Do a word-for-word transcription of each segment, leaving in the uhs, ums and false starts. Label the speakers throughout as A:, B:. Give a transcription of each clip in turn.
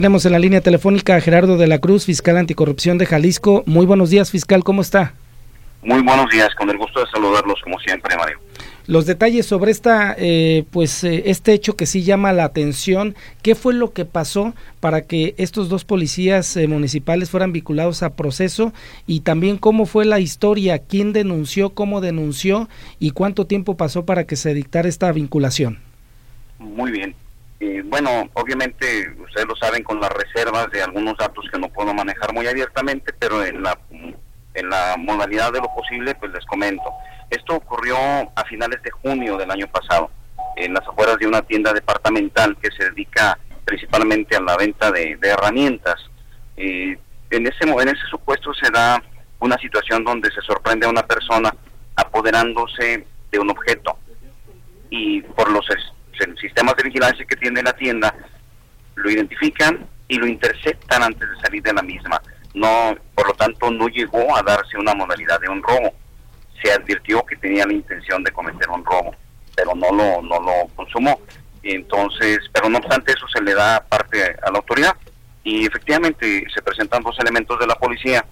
A: Tenemos en la línea telefónica a Gerardo de la Cruz, fiscal anticorrupción de Jalisco. Muy buenos días, fiscal, ¿cómo está?
B: Muy buenos días, con el gusto de saludarlos como siempre, Mario.
A: Los detalles sobre esta, eh, pues eh, este hecho que sí llama la atención, ¿qué fue lo que pasó para que estos dos policías eh, municipales fueran vinculados a proceso? Y también cómo fue la historia, quién denunció, cómo denunció y cuánto tiempo pasó para que se dictara esta vinculación.
B: Muy bien. Eh, bueno, obviamente ustedes lo saben con las reservas de algunos datos que no puedo manejar muy abiertamente, pero en la en la modalidad de lo posible, pues les comento. Esto ocurrió a finales de junio del año pasado, en las afueras de una tienda departamental que se dedica principalmente a la venta de, de herramientas. Eh, en ese en ese supuesto se da una situación donde se sorprende a una persona apoderándose de un objeto, y por los sistemas de vigilancia que tiene la tienda, lo identifican y lo interceptan antes de salir de la misma. No, por lo tanto, no llegó a darse una modalidad de un robo. Se advirtió que tenía la intención de cometer un robo, pero no lo no lo consumó. Entonces, pero no obstante eso se le da parte a la autoridad y efectivamente se presentan dos elementos de la policía.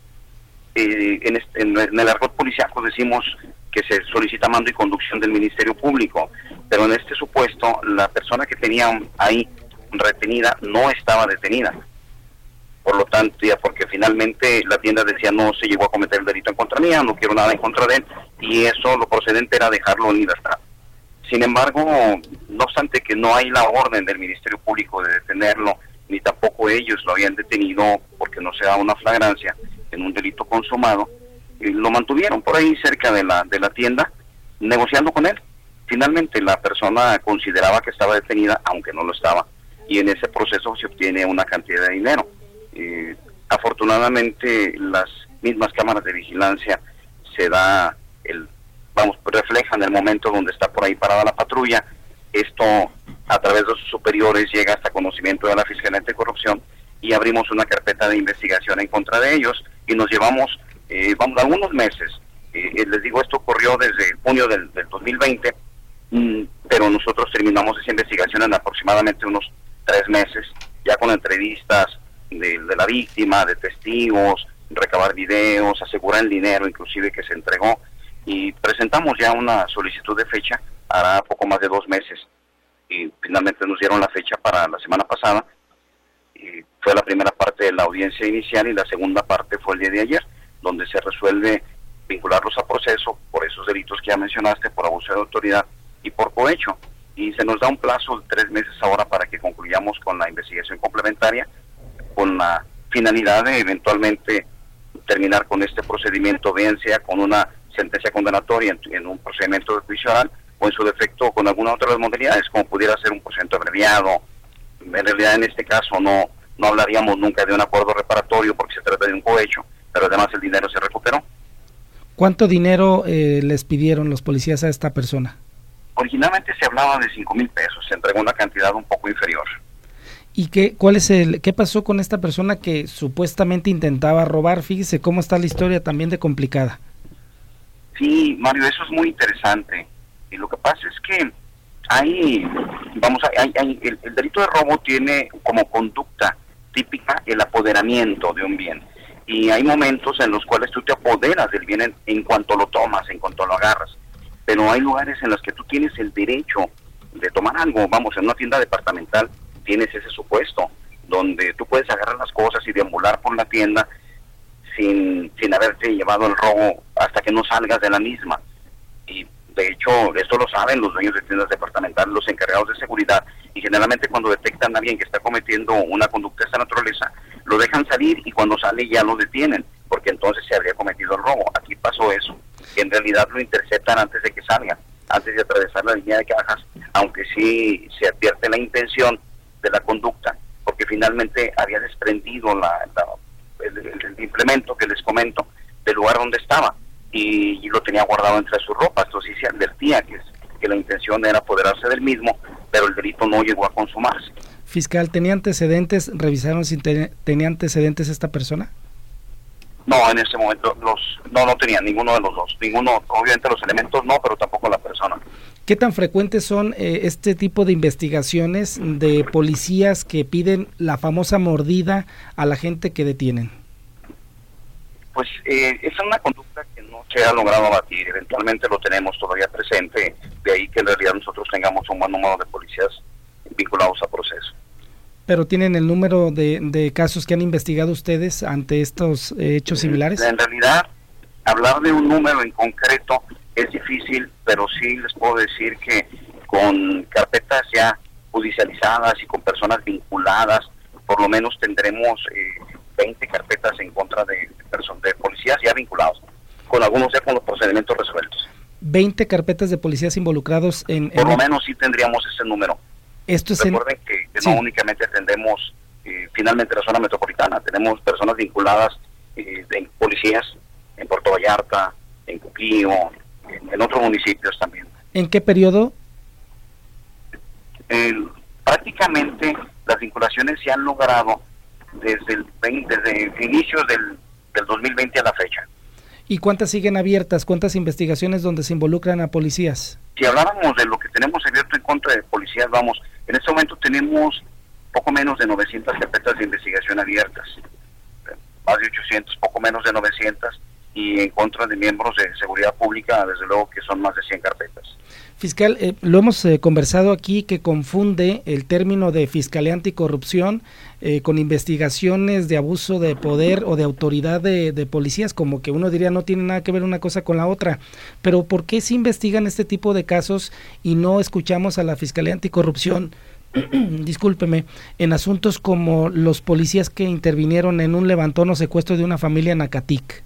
B: Eh, en, este, en, en el argot policiaco decimos que se solicita mando y conducción del Ministerio Público, pero en este supuesto la persona que tenían ahí retenida no estaba detenida. Por lo tanto, ya porque finalmente la tienda decía no se llegó a cometer el delito en contra mía, no quiero nada en contra de él, y eso lo procedente era dejarlo en libertad. Sin embargo, no obstante que no hay la orden del Ministerio Público de detenerlo, ni tampoco ellos lo habían detenido porque no se da una flagrancia en un delito consumado, y lo mantuvieron por ahí cerca de la de la tienda, negociando con él. Finalmente la persona consideraba que estaba detenida, aunque no lo estaba, y en ese proceso se obtiene una cantidad de dinero. Eh, afortunadamente las mismas cámaras de vigilancia se da el vamos reflejan el momento donde está por ahí parada la patrulla. Esto a través de sus superiores llega hasta conocimiento de la Fiscalía Anticorrupción y abrimos una carpeta de investigación en contra de ellos y nos llevamos eh, vamos algunos meses. Eh, les digo, esto ocurrió desde junio del, del dos mil veinte, mmm, pero nosotros terminamos esa investigación en aproximadamente unos tres meses, ya con entrevistas De, de la víctima, de testigos, recabar videos, asegurar el dinero inclusive que se entregó, y presentamos ya una solicitud de fecha hará poco más de dos meses y finalmente nos dieron la fecha para la semana pasada y fue la primera parte de la audiencia inicial y la segunda parte fue el día de ayer, donde se resuelve vincularlos a proceso por esos delitos que ya mencionaste, por abuso de autoridad y por cohecho, y se nos da un plazo de tres meses ahora para que concluyamos con la investigación complementaria, con la finalidad de eventualmente terminar con este procedimiento, bien sea con una sentencia condenatoria en, en un procedimiento de juicio oral o en su defecto con alguna otra de las modalidades, como pudiera ser un procedimiento abreviado. En realidad en este caso no, no hablaríamos nunca de un acuerdo reparatorio porque se trata de un cohecho, pero además el dinero se recuperó.
A: ¿Cuánto dinero eh, les pidieron los policías a esta persona?
B: Originalmente se hablaba de cinco mil pesos, se entregó una cantidad un poco inferior.
A: ¿Y qué, cuál es el, qué pasó con esta persona que supuestamente intentaba robar? Fíjese cómo está la historia también de complicada.
B: Sí, Mario, eso es muy interesante. Y lo que pasa es que hay, vamos, hay, hay, el, el delito de robo tiene como conducta típica el apoderamiento de un bien. Y hay momentos en los cuales tú te apoderas del bien en, en cuanto lo tomas, en cuanto lo agarras. Pero hay lugares en los que tú tienes el derecho de tomar algo. Vamos, en una tienda departamental tienes ese supuesto, donde tú puedes agarrar las cosas y deambular por la tienda sin, sin haberte llevado el robo hasta que no salgas de la misma. Y de hecho, esto lo saben los dueños de tiendas departamentales, los encargados de seguridad, y generalmente cuando detectan a alguien que está cometiendo una conducta de esta naturaleza, lo dejan salir y cuando sale ya lo detienen, porque entonces se habría cometido el robo. Aquí pasó eso, que en realidad lo interceptan antes de que salga, antes de atravesar la línea de cajas, aunque sí se advierte la intención de la conducta, porque finalmente había desprendido la, la, el, el implemento que les comento del lugar donde estaba y, y lo tenía guardado entre sus ropas. Entonces sí se advertía que, que la intención era apoderarse del mismo, pero el delito no llegó a consumarse.
A: Fiscal, ¿tenía antecedentes? ¿Revisaron si te, tenía antecedentes esta persona?
B: No, en ese momento los no no tenía ninguno de los dos, ninguno, obviamente los elementos no, pero tampoco la persona.
A: ¿Qué tan frecuentes son eh, este tipo de investigaciones de policías que piden la famosa mordida a la gente que detienen?
B: Pues eh, es una conducta que no se ha logrado abatir, eventualmente lo tenemos todavía presente, de ahí que en realidad nosotros tengamos un buen número de policías vinculados a proceso.
A: ¿Pero tienen el número de, de casos que han investigado ustedes ante estos eh, hechos similares?
B: En realidad, hablar de un número en concreto es difícil, pero sí les puedo decir que con carpetas ya judicializadas y con personas vinculadas, por lo menos tendremos eh, veinte carpetas en contra de, de, person- de policías ya vinculados, con algunos ya con los procedimientos resueltos.
A: veinte carpetas de policías involucrados en...
B: Por
A: en
B: lo
A: el...
B: menos sí tendríamos ese número.
A: Esto es
B: Recuerden
A: en...
B: que, que
A: sí.
B: no únicamente atendemos eh, finalmente la zona metropolitana, tenemos personas vinculadas eh, en policías en Puerto Vallarta, en Cuclío, en, en otros municipios también.
A: ¿En qué periodo?
B: Eh, prácticamente las vinculaciones se han logrado desde el veinte, desde inicios del, del dos mil veinte a la fecha.
A: ¿Y cuántas siguen abiertas? ¿Cuántas investigaciones donde se involucran a policías?
B: Si habláramos de lo que tenemos abierto en contra de policías, vamos, en este momento tenemos poco menos de novecientas carpetas de investigación abiertas, más de ochocientas, poco menos de novecientas, y en contra de miembros de seguridad pública, desde luego que son más de cien carpetas.
A: Fiscal, eh, lo hemos eh, conversado aquí, que confunde el término de Fiscalía Anticorrupción eh, con investigaciones de abuso de poder o de autoridad de, de policías, como que uno diría no tiene nada que ver una cosa con la otra. Pero ¿por qué se investigan este tipo de casos y no escuchamos a la Fiscalía Anticorrupción, discúlpeme, en asuntos como los policías que intervinieron en un levantón o secuestro de una familia en Acatic?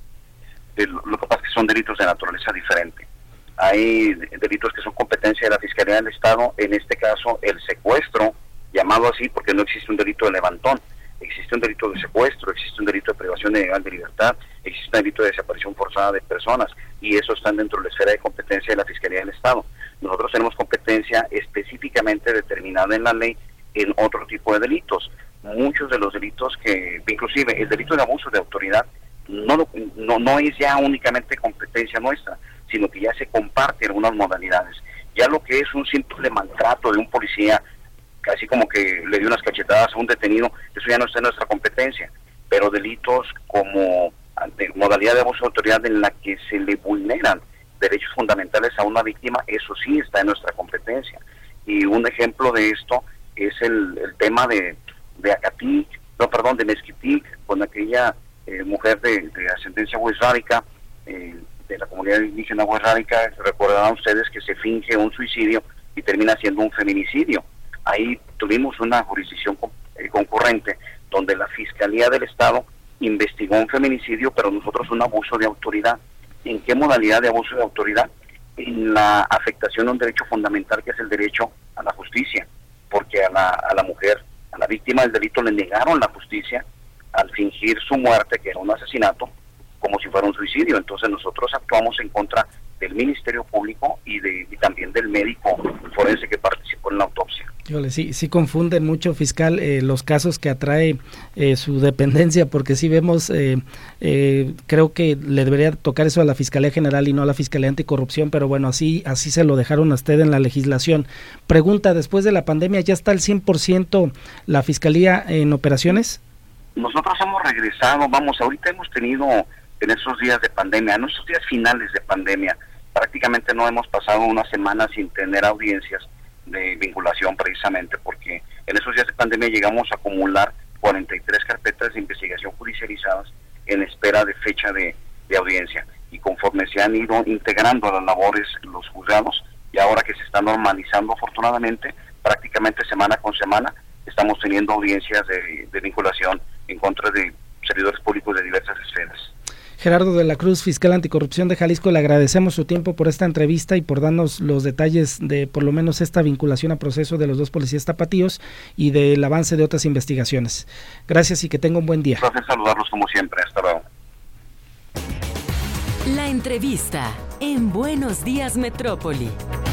B: Eh, lo, lo que pasa es que son delitos de naturaleza diferente. Hay delitos que son competencia de la Fiscalía del Estado, en este caso el secuestro, llamado así porque no existe un delito de levantón, existe un delito de secuestro, existe un delito de privación de legal de libertad, existe un delito de desaparición forzada de personas, y eso están dentro de la esfera de competencia de la Fiscalía del Estado. Nosotros tenemos competencia específicamente determinada en la ley en otro tipo de delitos. Muchos de los delitos que, inclusive el delito de abuso de autoridad, no, lo, no, no es ya únicamente competencia nuestra, sino que ya se comparte algunas modalidades. Ya lo que es un simple maltrato de un policía, casi como que le dio unas cachetadas a un detenido, eso ya no está en nuestra competencia. Pero delitos como de modalidad de abuso de autoridad en la que se le vulneran derechos fundamentales a una víctima, eso sí está en nuestra competencia. Y un ejemplo de esto es el, el tema de, de Acatic, no, perdón, de Mezquitic, con aquella eh, mujer de, de ascendencia huesrárica, eh, de la comunidad indígena huesrárica. Recordarán ustedes que se finge un suicidio y termina siendo un feminicidio. Ahí tuvimos una jurisdicción eh, concurrente donde la Fiscalía del Estado investigó un feminicidio, pero nosotros un abuso de autoridad. ¿En qué modalidad de abuso de autoridad? En la afectación a un derecho fundamental, que es el derecho a la justicia, porque a la, a la mujer, a la víctima del delito, le negaron la justicia al fingir su muerte, que era un asesinato, como si fuera un suicidio. Entonces nosotros actuamos en contra del Ministerio Público y de y también del médico forense que participó en la autopsia.
A: Híjole, sí, sí confunden mucho, fiscal, eh, los casos que atrae eh, su dependencia, porque sí vemos, eh, eh, creo que le debería tocar eso a la Fiscalía General y no a la Fiscalía Anticorrupción, pero bueno, así así se lo dejaron a usted en la legislación. Pregunta, ¿después de la pandemia ya está al cien por ciento la Fiscalía en operaciones? Nosotros hemos regresado, vamos, ahorita hemos tenido en esos días de pandemia, en esos días finales de pandemia, prácticamente no hemos pasado una semana sin tener audiencias de vinculación, precisamente porque en esos días de pandemia llegamos a acumular cuarenta y tres carpetas de investigación judicializadas en espera de fecha de, de audiencia, y conforme se han ido integrando a las labores los juzgados, y ahora que se está normalizando afortunadamente, prácticamente semana con semana estamos teniendo audiencias de, de vinculación en contra de servidores públicos de diversas esferas. Gerardo de la Cruz, fiscal anticorrupción de Jalisco, le agradecemos su tiempo por esta entrevista y por darnos los detalles de por lo menos esta vinculación a proceso de los dos policías tapatíos y del avance de otras investigaciones. Gracias y que tenga un buen día. Gracias, saludarlos como siempre. Hasta luego.
C: La entrevista en Buenos Días Metrópoli.